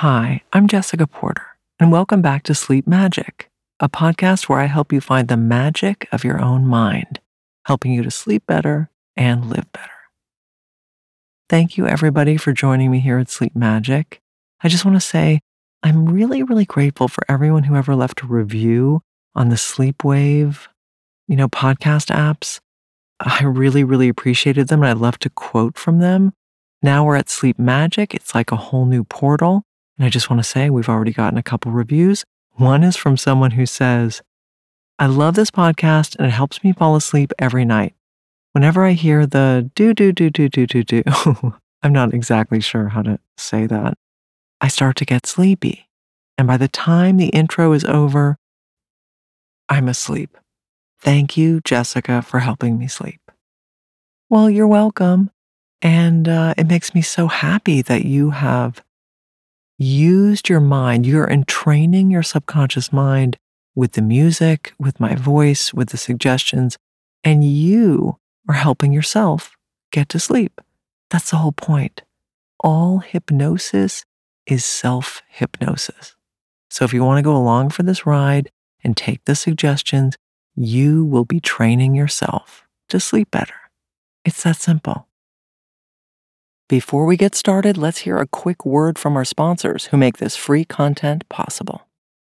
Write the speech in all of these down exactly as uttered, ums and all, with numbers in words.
Hi, I'm Jessica Porter, and welcome back to Sleep Magic, a podcast where I help you find the magic of your own mind, helping you to sleep better and live better. Thank you, everybody, for joining me here at Sleep Magic. I just want to say I'm really, really grateful for everyone who ever left a review on the Sleepwave, you know, podcast apps. I really, really appreciated them, and I'd love to quote from them. Now we're at Sleep Magic. It's like a whole new portal. And I just want to say we've already gotten a couple reviews. One is from someone who says, I love this podcast and it helps me fall asleep every night. Whenever I hear the do, do, do, do, do, do, do, I'm not exactly sure how to say that, I start to get sleepy. And by the time the intro is over, I'm asleep. Thank you, Jessica, for helping me sleep. Well, you're welcome. And uh, it makes me so happy that you have used your mind. You're entraining your subconscious mind with the music, with my voice, with the suggestions, and you are helping yourself get to sleep. That's the whole point. All hypnosis is self-hypnosis. So if you want to go along for this ride and take the suggestions, you will be training yourself to sleep better. It's that simple. Before we get started, let's hear a quick word from our sponsors who make this free content possible.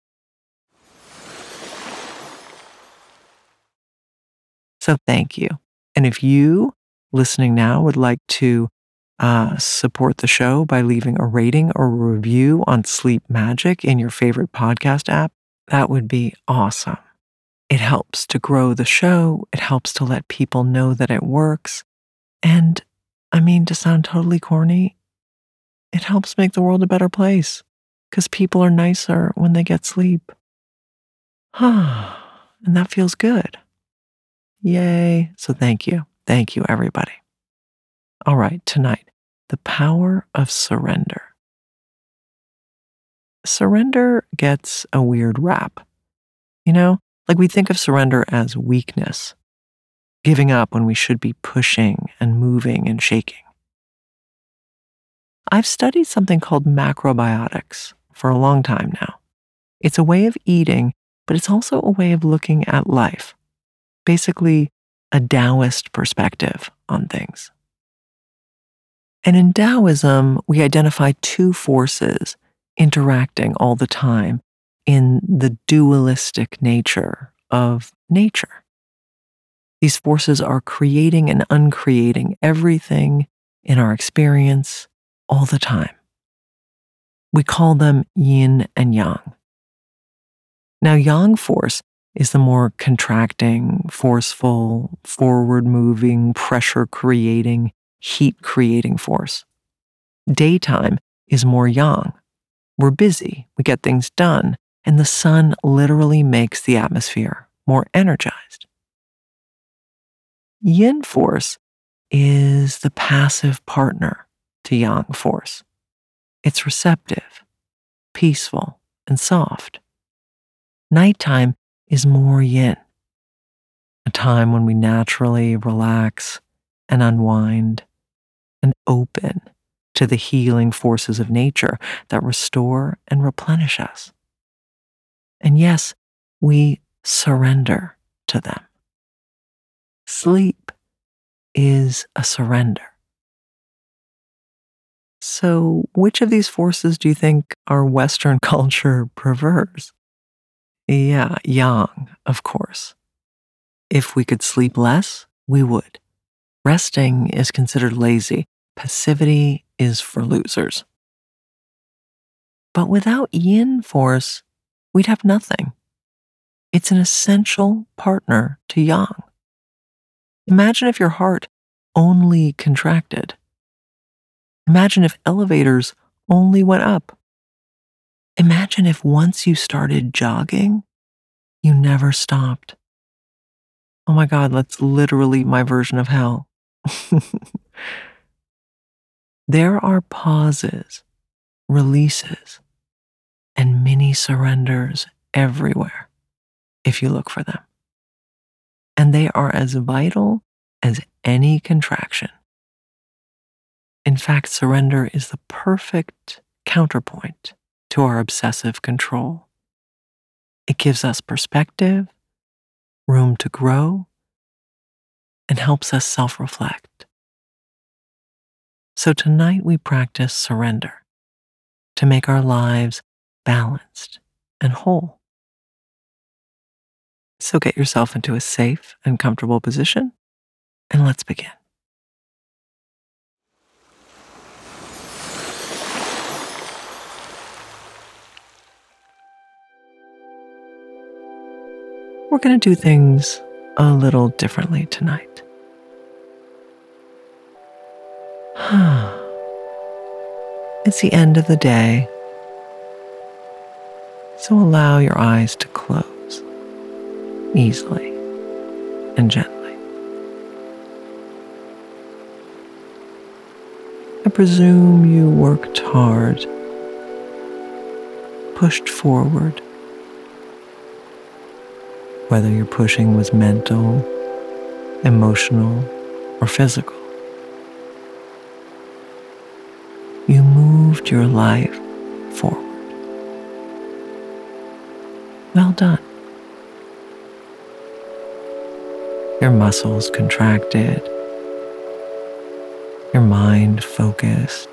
So thank you. And if you, listening now, would like to uh, support the show by leaving a rating or a review on Sleep Magic in your favorite podcast app, that would be awesome. It helps to grow the show. It helps to let people know that it works. And I mean, to sound totally corny, it helps make the world a better place because people are nicer when they get sleep. And that feels good. Yay. So thank you. Thank you, everybody. All right, tonight, the power of surrender. Surrender gets a weird rap. You know, like we think of surrender as weakness, giving up when we should be pushing and moving and shaking. I've studied something called macrobiotics for a long time now. It's a way of eating, but it's also a way of looking at life. Basically, a Taoist perspective on things. And in Taoism, we identify two forces interacting all the time in the dualistic nature of nature. These forces are creating and uncreating everything in our experience all the time. We call them yin and yang. Now, yang force is the more contracting, forceful, forward-moving, pressure-creating, heat-creating force. Daytime is more yang. We're busy, we get things done, and the sun literally makes the atmosphere more energized. Yin force is the passive partner to yang force. It's receptive, peaceful, and soft. Nighttime is more yin, a time when we naturally relax and unwind and open to the healing forces of nature that restore and replenish us. And yes, we surrender to them. Sleep is a surrender. So, which of these forces do you think our Western culture prefers? Yeah, yang, of course. If we could sleep less, we would. Resting is considered lazy. Passivity is for losers. But without yin force, we'd have nothing. It's an essential partner to yang. Imagine if your heart only contracted. Imagine if elevators only went up. Imagine if once you started jogging, you never stopped. Oh my God, that's literally my version of hell. There are pauses, releases, and mini surrenders everywhere if you look for them. And they are as vital as any contraction. In fact, surrender is the perfect counterpoint to our obsessive control. It gives us perspective, room to grow, and helps us self-reflect. So tonight we practice surrender to make our lives balanced and whole. So get yourself into a safe and comfortable position, and let's begin. We're going to do things a little differently tonight. It's the end of the day, so allow your eyes to close easily and gently. I presume you worked hard, pushed forward, whether your pushing was mental, emotional, or physical. You moved your life forward. Well done. Your muscles contracted, your mind focused,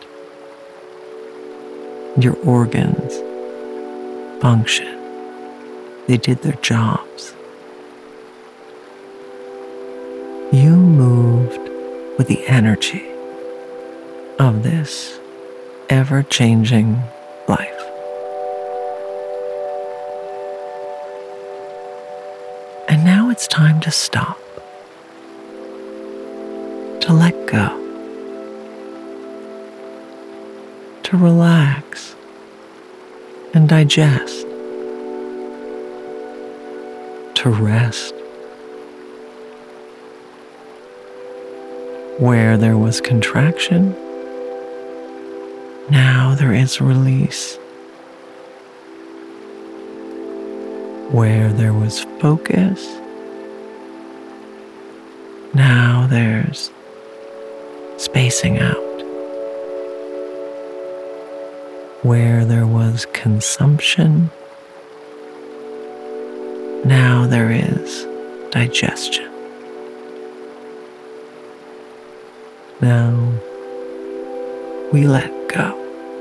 your organs functioned. They did their jobs. You moved with the energy of this ever-changing life. And now it's time to stop, to let go, to relax and digest, to rest. Where there was contraction, now there is release. Where there was focus, now there's spacing out. Where there was consumption, now there is digestion. Now we let go.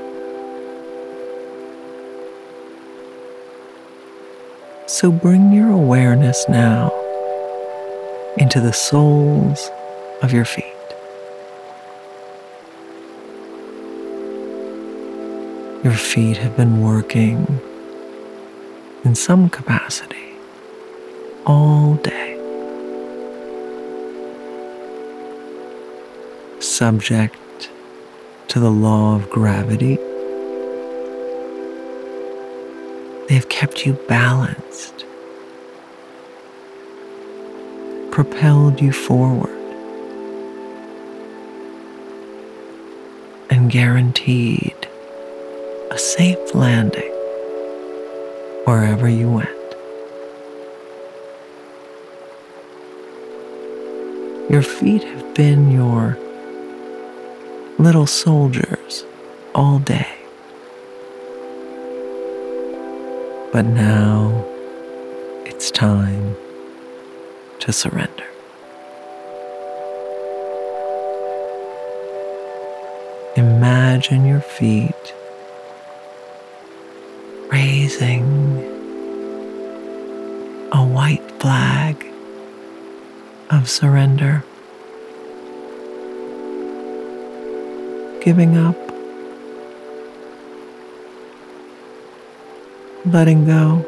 So bring your awareness now into the soles of your feet. Your feet have been working in some capacity all day, subject to the law of gravity. They've kept you balanced, propelled you forward, and guaranteed a safe landing wherever you went. Your feet have been your little soldiers all day. But now it's time to surrender. Imagine your feet raising a white flag of surrender, giving up, letting go.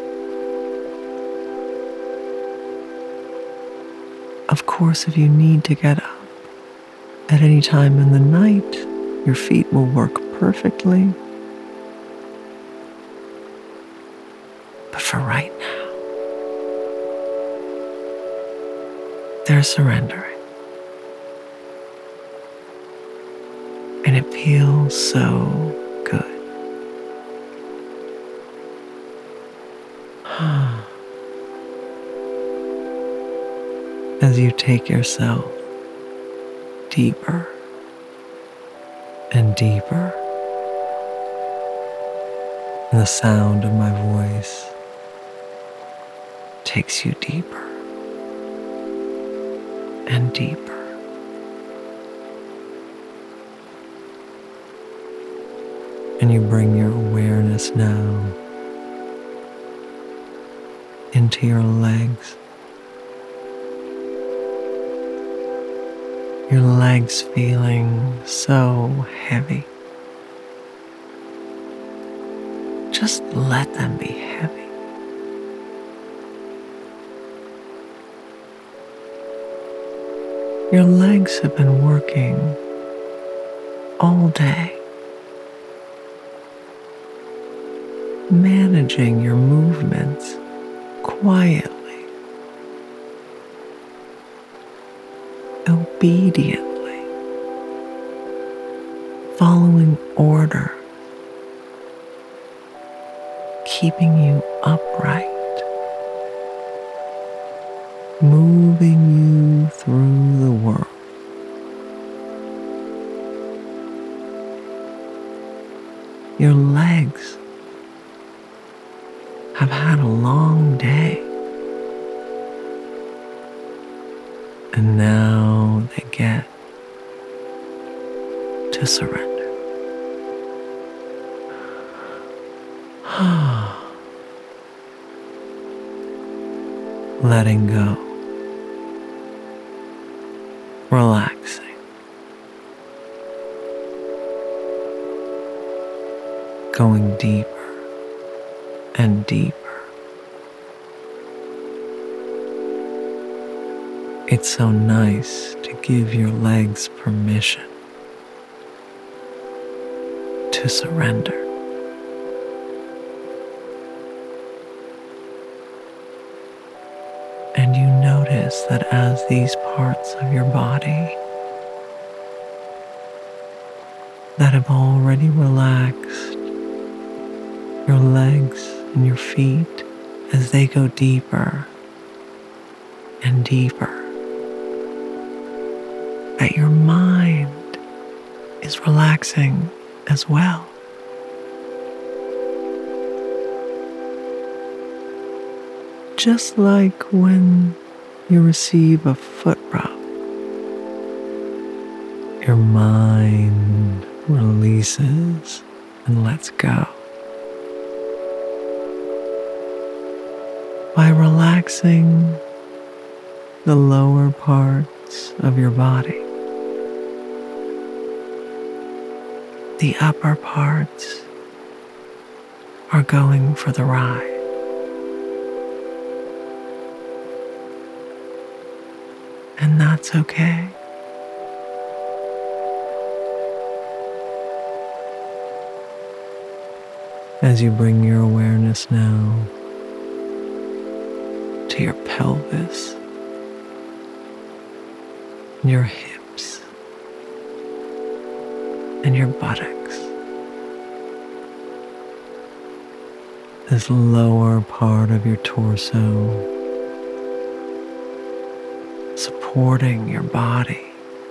Of course, if you need to get up at any time in the night, your feet will work perfectly. But for right now, they're surrendering. And it feels so good. As you take yourself deeper and deeper And the sound of my voice takes you deeper and deeper. And you bring your awareness now into your legs. Your legs feeling so heavy. Just let them be heavy. Your legs have been working all day, managing your movements quietly, obediently, following order, keeping you upright, moving you through the world. Your legs have had a long day, and now they get to surrender. Letting go, relaxing, going deeper and deeper. It's so nice to give your legs permission to surrender. And you notice that as these parts of your body that have already relaxed, your legs and your feet, as they go deeper and deeper, that your mind is relaxing as well. Just like when you receive a foot rub, your mind releases and lets go. By relaxing the lower parts of your body, the upper parts are going for the ride. And that's okay. As you bring your awareness now to your pelvis, your hips, and your buttocks, this lower part of your torso, supporting your body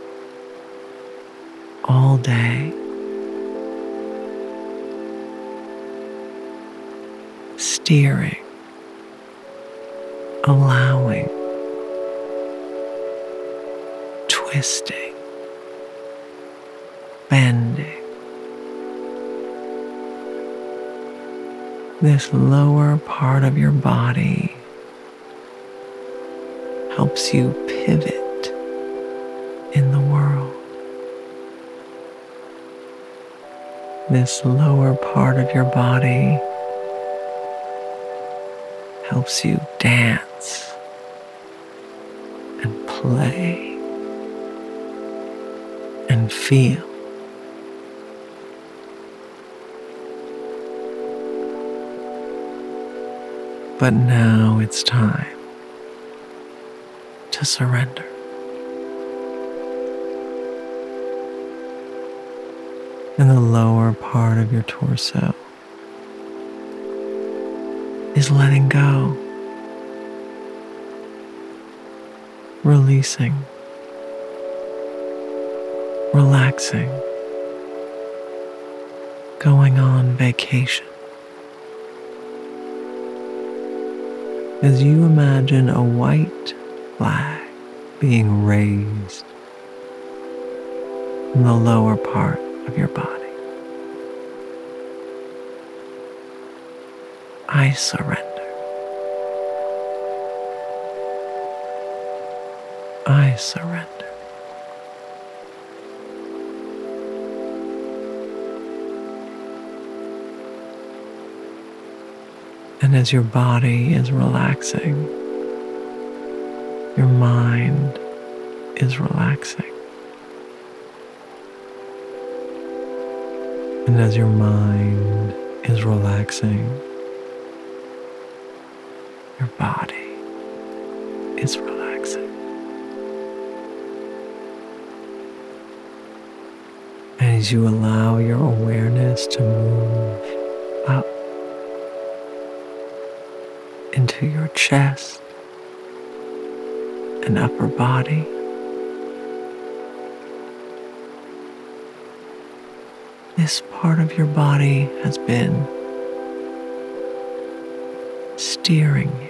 all day, steering, allowing, twisting, bending. This lower part of your body helps you pivot in the world. This lower part of your body helps you dance and play and feel. But now it's time to surrender. And the lower part of your torso is letting go, releasing, relaxing, going on vacation. as you imagine a white flag being raised in the lower part of your body. I surrender. I surrender. And as your body is relaxing, your mind is relaxing. And as your mind is relaxing, your body is relaxing. As you allow your awareness to move up into your chest and upper body, this part of your body has been steering you,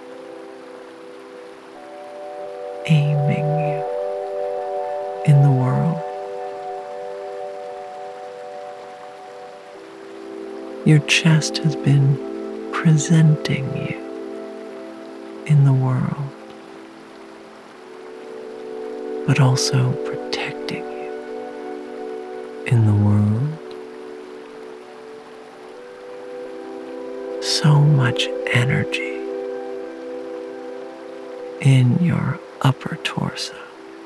aiming you in the world. Your chest has been presenting you in the world, but also protecting you in the world. So much energy in your upper torso.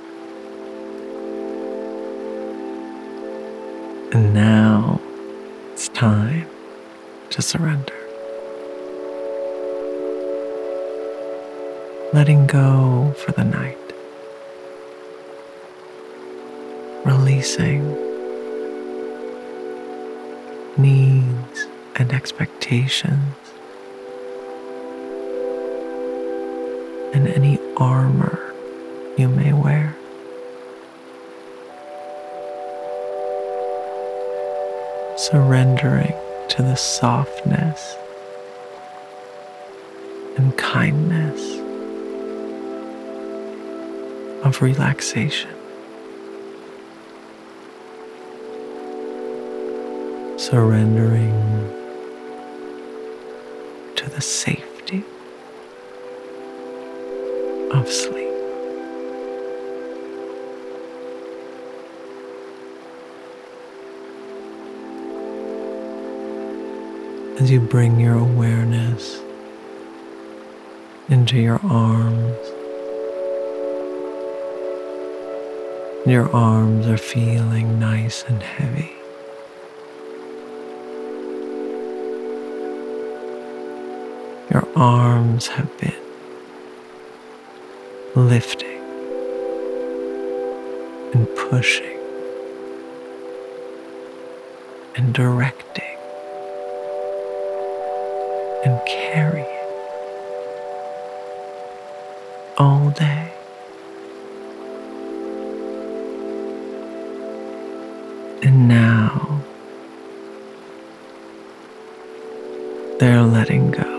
And now it's time to surrender. Letting go for the night. Releasing needs and expectations and any armor you may wear. Surrendering to the softness and kindness of relaxation. Surrendering to the safety of sleep. As you bring your awareness into your arms, your arms are feeling nice and heavy. Your arms have been lifting and pushing and directing and carrying all day. And now they're letting go.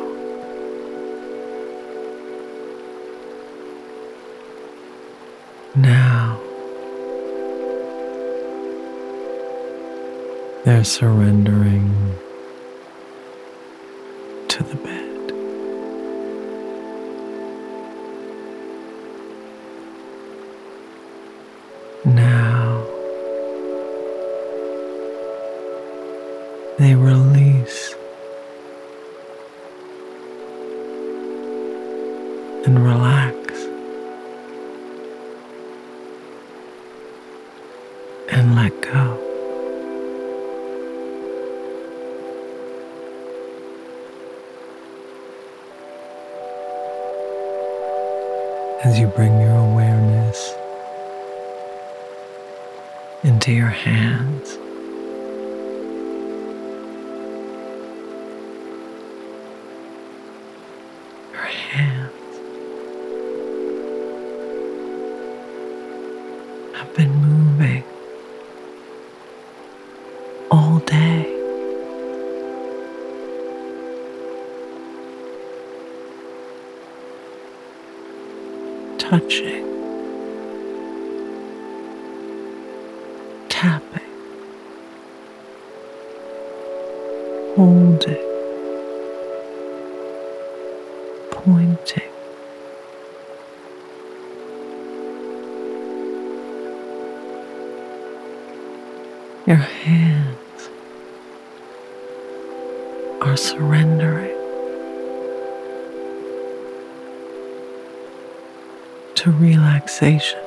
Now they're surrendering to the bed. Now they release and relax and let go. As you bring your awareness into your hands, your hands have been moving all day. touching, tapping, holding, pointing. Your hands are surrendering to relaxation.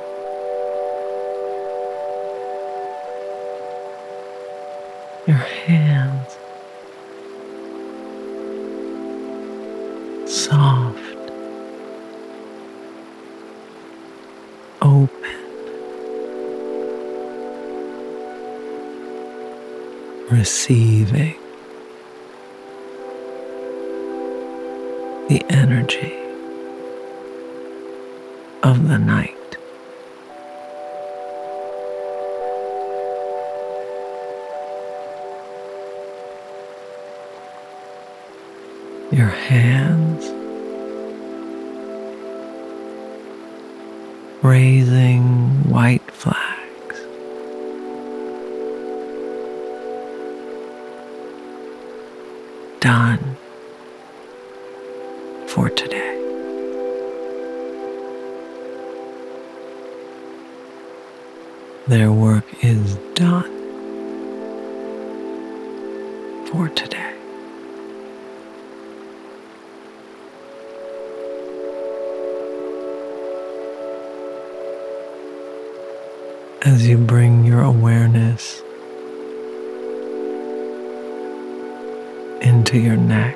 Your hands soft, open, receiving the energy of the night. Your hands raising white flags. Done for today. Their work is done for today. As you bring your awareness into your neck,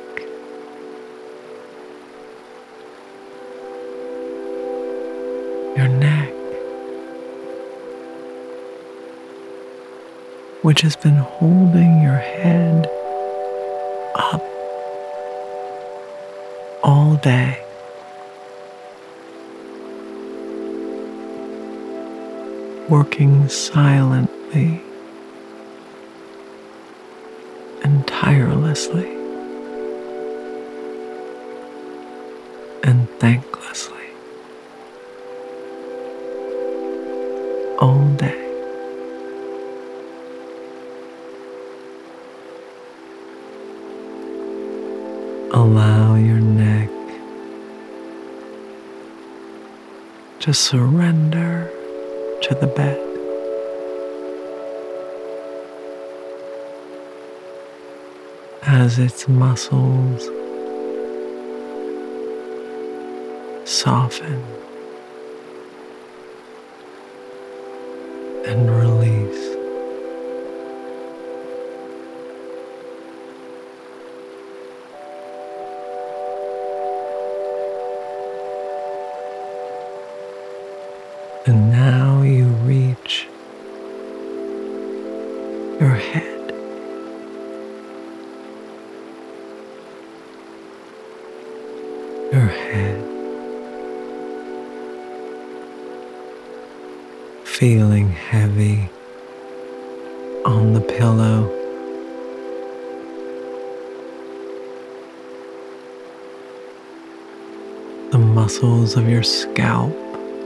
your neck, which has been holding your head up all day, working silently and tirelessly and thanklessly all day. Allow your neck to surrender to the bed. As its muscles soften and release. And now you reach your head. Your head. Feeling heavy on the pillow. The muscles of your scalp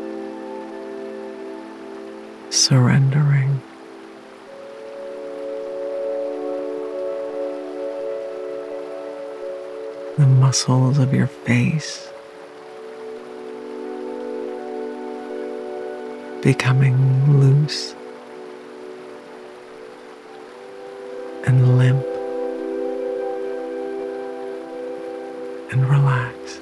surrendering. The muscles of your face becoming loose and limp and relaxed.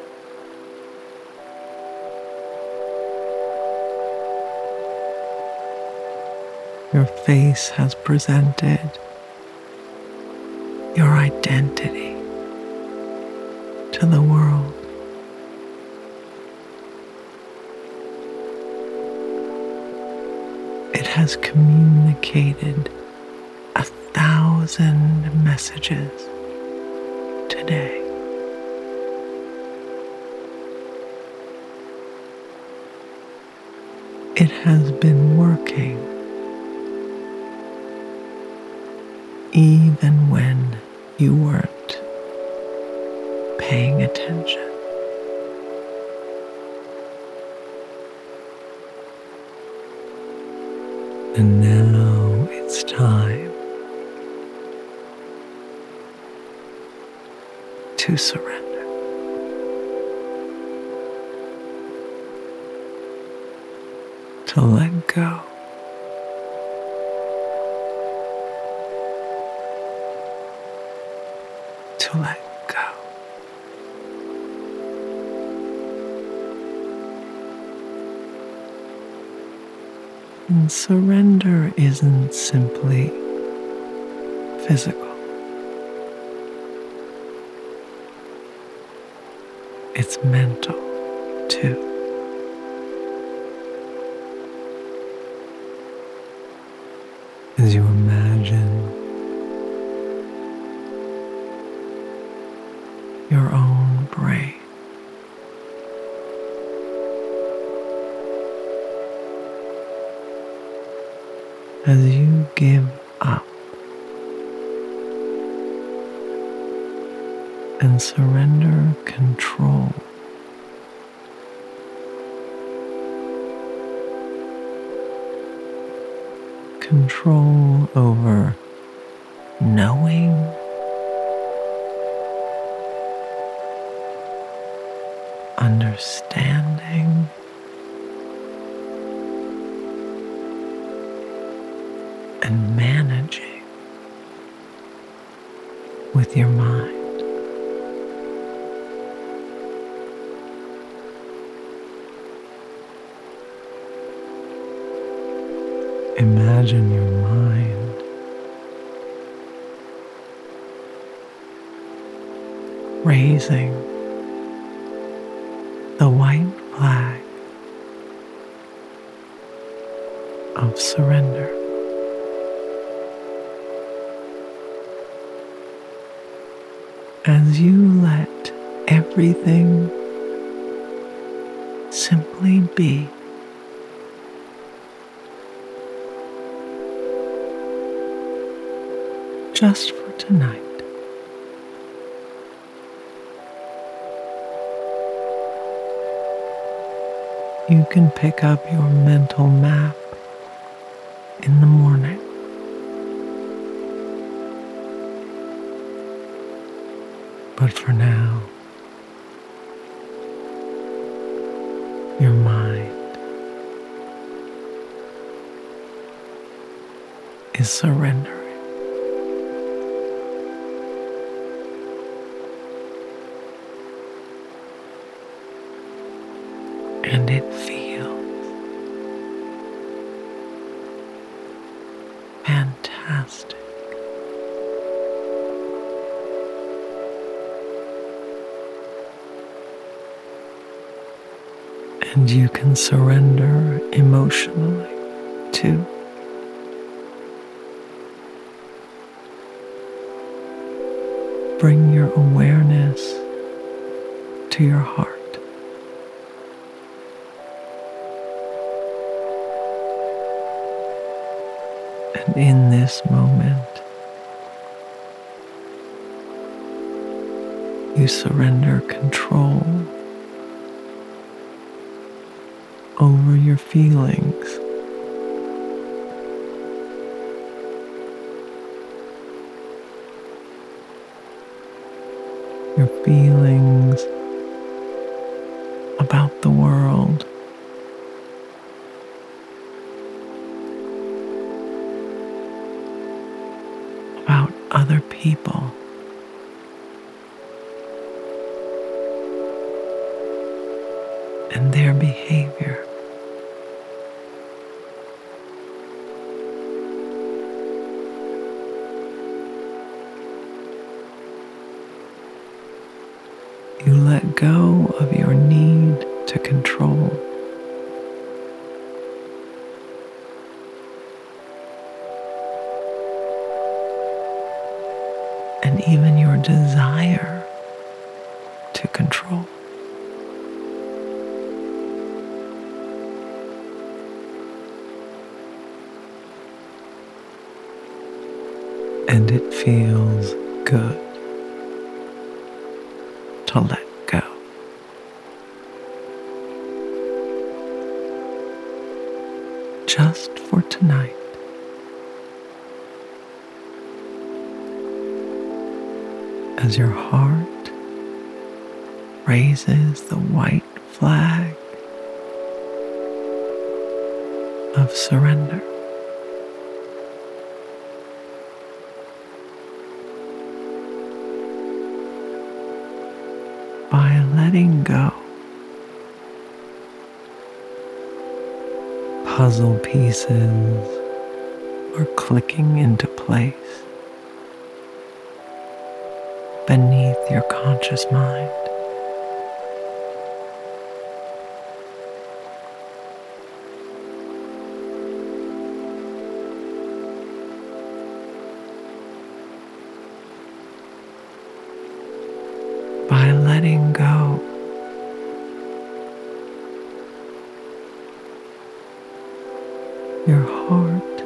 Your face has presented your identity to the world. It has communicated a thousand messages today. It has been working even when you weren't paying attention. And now it's time to surrender. To let go. To let go. And surrender isn't simply physical. It's mental too. As you imagine your own brain as you give up and surrender control control over knowing, understanding, and managing with your mind. Imagine your mind raising the white flag of surrender. As you let everything simply be. Just for tonight. You can pick up your mental map in the morning. But for now, your mind is surrendering. And it feels fantastic. And you can surrender emotionally too. Bring your awareness to your heart. And in this moment, you surrender control over your feelings. Your feelings about the world. About other people. And their behavior. You let go of your need to control. And even your desire to control. And it feels good to let go. Just for tonight. as your heart raises the white flag of surrender. By letting go, puzzle pieces are clicking into place beneath your conscious mind. By letting go, your heart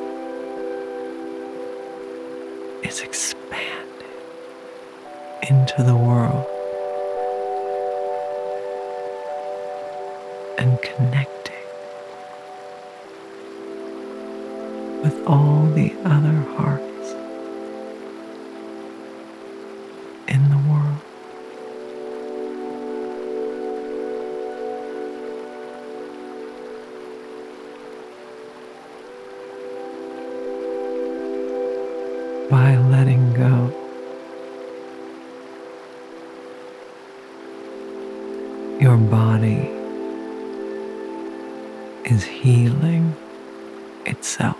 is expanding into the world and connecting with all the other hearts in the world. By letting go, your body is healing itself.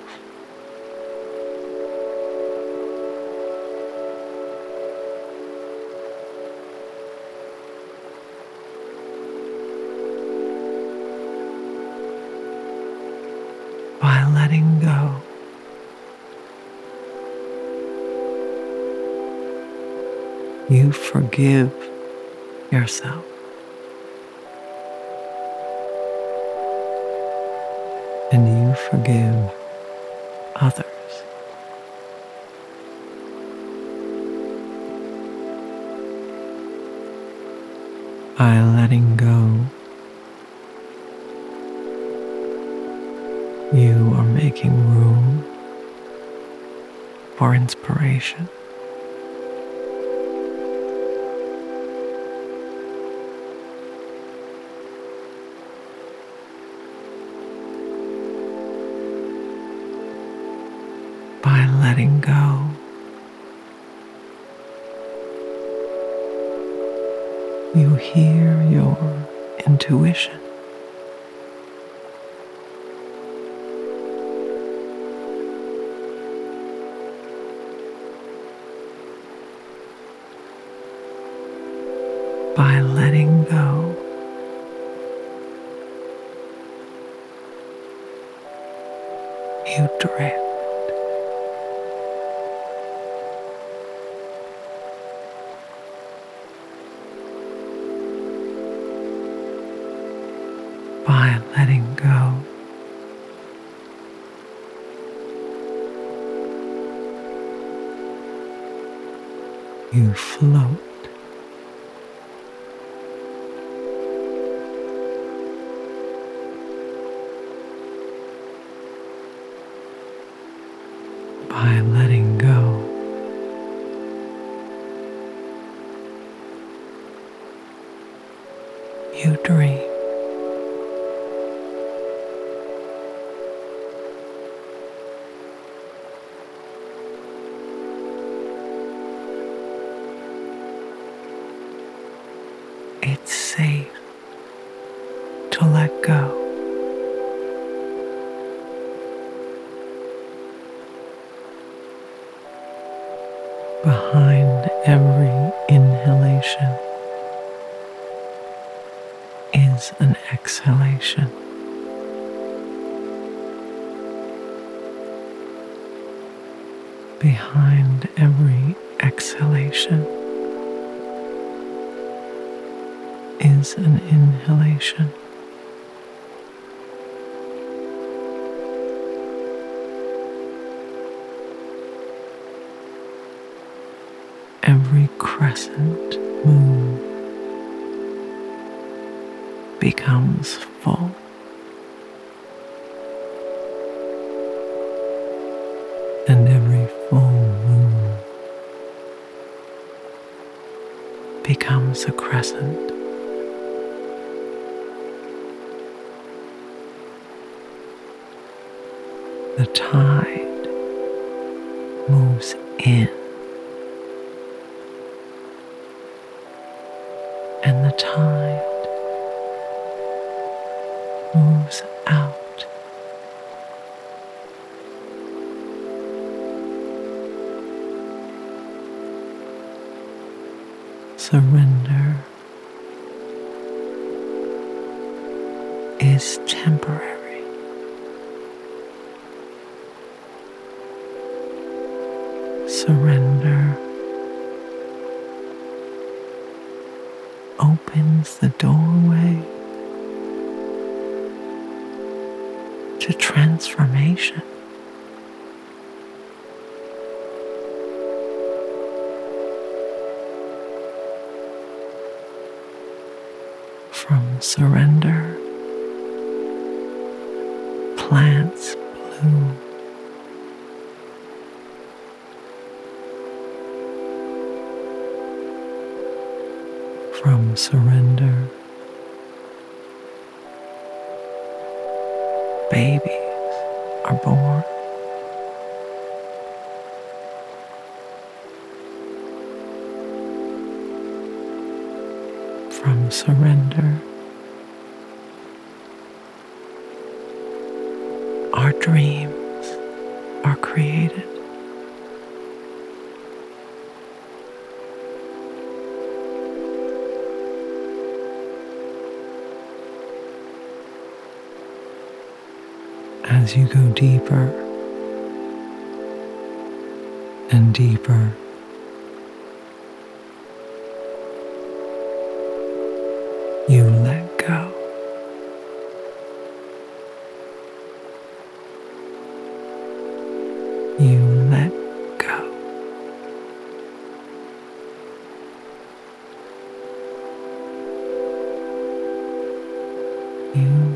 By letting go, you forgive yourself. And you forgive others. By letting go, you are making room for inspiration. By letting go, you hear your intuition. By letting go, you drift. By letting go, you float. By letting go, you dream. It's safe to let go. Behind every inhalation is an exhalation. Behind every exhalation is an inhalation. Every crescent moon becomes full. And every full moon present. The tide moves in, and the tide moves out. Surrender is temporary. Surrender opens the doorway to transformation. From surrender, plants bloom. From surrender, babies are born. From surrender, our dreams are created. As you go deeper and deeper, you let go. You let go. You